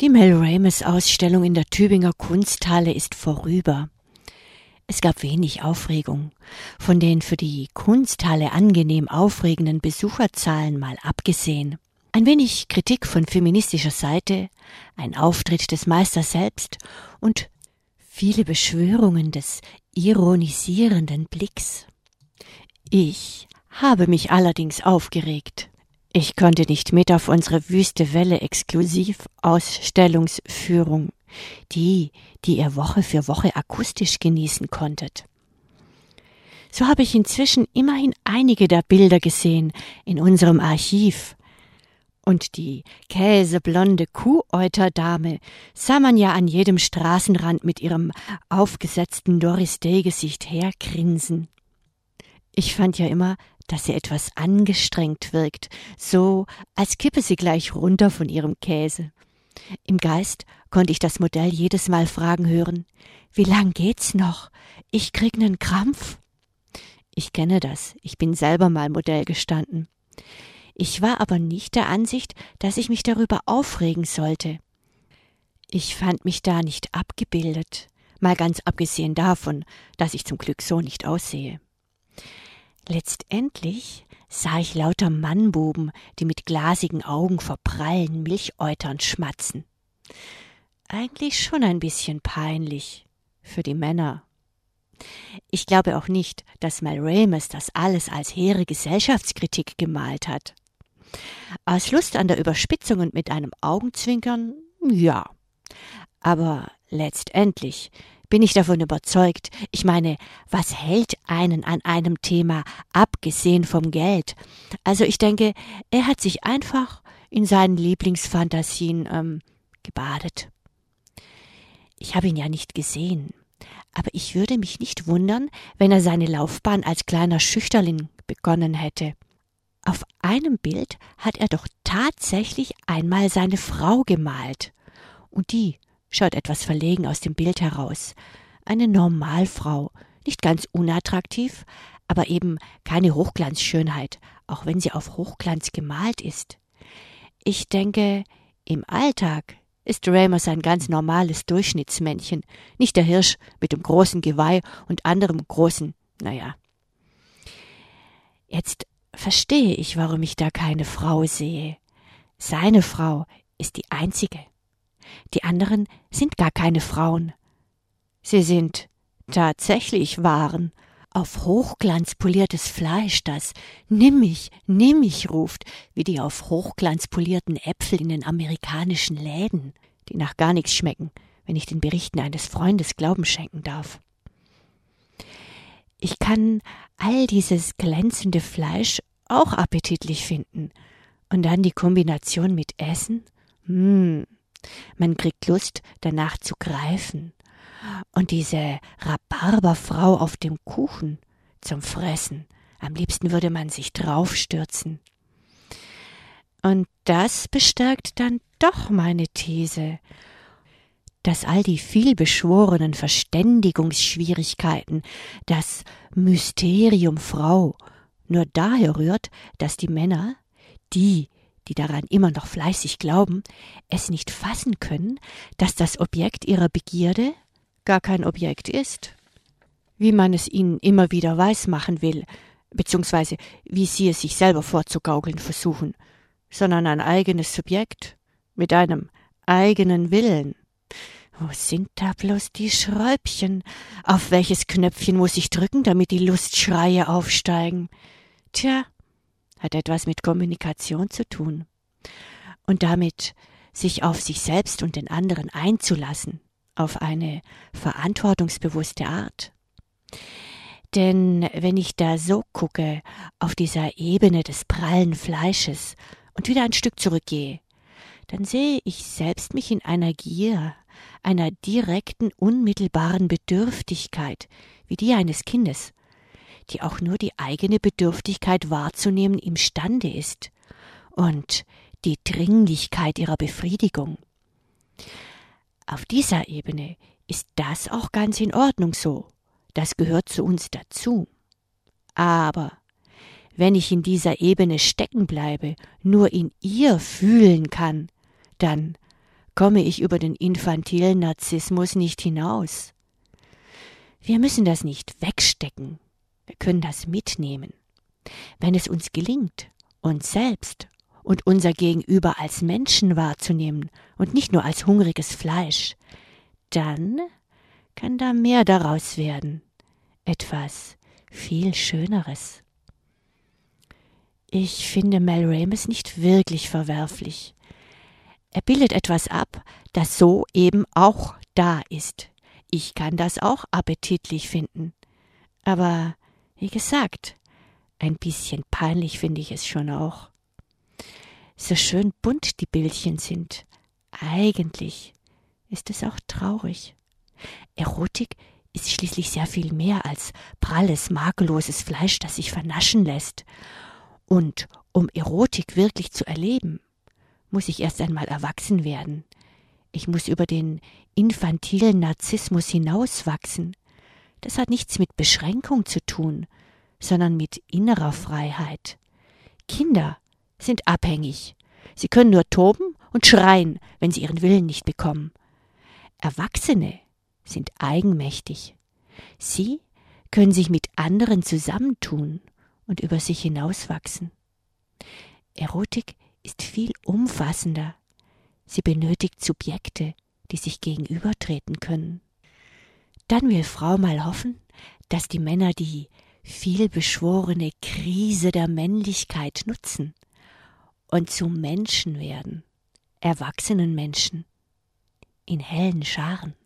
Die Mel Ramis-Ausstellung in der Tübinger Kunsthalle ist vorüber. Es gab wenig Aufregung. Von den für die Kunsthalle angenehm aufregenden Besucherzahlen mal abgesehen. Ein wenig Kritik von feministischer Seite, ein Auftritt des Meisters selbst und viele Beschwörungen des ironisierenden Blicks. Ich habe mich allerdings aufgeregt. Ich konnte nicht mit auf unsere Wüste Welle Exklusivausstellungsführung, die ihr Woche für Woche akustisch genießen konntet. So habe ich inzwischen immerhin einige der Bilder gesehen in unserem Archiv. Und die käseblonde Kuhäuterdame sah man ja an jedem Straßenrand mit ihrem aufgesetzten Doris-Day-Gesicht hergrinsen. Ich fand ja immer, dass sie etwas angestrengt wirkt, so als kippe sie gleich runter von ihrem Käse. Im Geist konnte ich das Modell jedes Mal fragen hören: Wie lang geht's noch? Ich krieg nen Krampf. Ich kenne das, ich bin selber mal Modell gestanden. Ich war aber nicht der Ansicht, dass ich mich darüber aufregen sollte. Ich fand mich da nicht abgebildet, mal ganz abgesehen davon, dass ich zum Glück so nicht aussehe. Letztendlich sah ich lauter Mannbuben, die mit glasigen Augen vor prallen Milchäutern schmatzen. Eigentlich schon ein bisschen peinlich für die Männer. Ich glaube auch nicht, dass Mel Ramis das alles als hehre Gesellschaftskritik gemalt hat. Aus Lust an der Überspitzung und mit einem Augenzwinkern, ja. Aber letztendlich bin ich davon überzeugt, ich meine, was hält einen an einem Thema, abgesehen vom Geld? Also ich denke, er hat sich einfach in seinen Lieblingsfantasien gebadet. Ich habe ihn ja nicht gesehen, aber ich würde mich nicht wundern, wenn er seine Laufbahn als kleiner Schüchterling begonnen hätte. Auf einem Bild hat er doch tatsächlich einmal seine Frau gemalt. Und die schaut etwas verlegen aus dem Bild heraus. Eine Normalfrau, nicht ganz unattraktiv, aber eben keine Hochglanzschönheit, auch wenn sie auf Hochglanz gemalt ist. Ich denke, im Alltag ist Ramis ein ganz normales Durchschnittsmännchen, nicht der Hirsch mit dem großen Geweih und anderem großen, Jetzt verstehe ich, warum ich da keine Frau sehe. Seine Frau ist die einzige. Die anderen sind gar keine Frauen. Sie sind tatsächlich Waren, auf Hochglanz poliertes Fleisch, das nimm mich ruft, wie die auf Hochglanz polierten Äpfel in den amerikanischen Läden, die nach gar nichts schmecken, wenn ich den Berichten eines Freundes Glauben schenken darf. Ich kann all dieses glänzende Fleisch auch appetitlich finden. Und dann die Kombination mit Essen? Man kriegt Lust, danach zu greifen. Und diese Rhabarberfrau auf dem Kuchen zum Fressen. Am liebsten würde man sich draufstürzen. Und das bestärkt dann doch meine These, dass all die vielbeschworenen Verständigungsschwierigkeiten, das Mysterium Frau, nur daher rührt, dass die Männer, die daran immer noch fleißig glauben, es nicht fassen können, dass das Objekt ihrer Begierde gar kein Objekt ist, wie man es ihnen immer wieder weismachen will, beziehungsweise wie sie es sich selber vorzugaukeln versuchen, sondern ein eigenes Subjekt mit einem eigenen Willen. Wo sind da bloß die Schräubchen? Auf welches Knöpfchen muss ich drücken, damit die Lustschreie aufsteigen? Tja, hat etwas mit Kommunikation zu tun. Und damit sich auf sich selbst und den anderen einzulassen, auf eine verantwortungsbewusste Art. Denn wenn ich da so gucke, auf dieser Ebene des prallen Fleisches und wieder ein Stück zurückgehe, dann sehe ich selbst mich in einer Gier, einer direkten, unmittelbaren Bedürftigkeit, wie die eines Kindes, die auch nur die eigene Bedürftigkeit wahrzunehmen imstande ist und die Dringlichkeit ihrer Befriedigung. Auf dieser Ebene ist das auch ganz in Ordnung so. Das gehört zu uns dazu. Aber wenn ich in dieser Ebene stecken bleibe, nur in ihr fühlen kann, dann komme ich über den infantilen Narzissmus nicht hinaus. Wir müssen das nicht wegstecken, wir können das mitnehmen. Wenn es uns gelingt, uns selbst und unser Gegenüber als Menschen wahrzunehmen und nicht nur als hungriges Fleisch, dann kann da mehr daraus werden, etwas viel Schöneres. Ich finde Mel Ramis nicht wirklich verwerflich. Er bildet etwas ab, das so eben auch da ist. Ich kann das auch appetitlich finden. Aber, wie gesagt, ein bisschen peinlich finde ich es schon auch. So schön bunt die Bildchen sind. Eigentlich ist es auch traurig. Erotik ist schließlich sehr viel mehr als pralles, makelloses Fleisch, das sich vernaschen lässt. Und um Erotik wirklich zu erleben, muss ich erst einmal erwachsen werden. Ich muss über den infantilen Narzissmus hinauswachsen. Das hat nichts mit Beschränkung zu tun, sondern mit innerer Freiheit. Kinder sind abhängig. Sie können nur toben und schreien, wenn sie ihren Willen nicht bekommen. Erwachsene sind eigenmächtig. Sie können sich mit anderen zusammentun und über sich hinauswachsen. Erotik ist viel umfassender. Sie benötigt Subjekte, die sich gegenübertreten können. Dann will Frau mal hoffen, dass die Männer die vielbeschworene Krise der Männlichkeit nutzen und zu Menschen werden, erwachsenen Menschen, in hellen Scharen.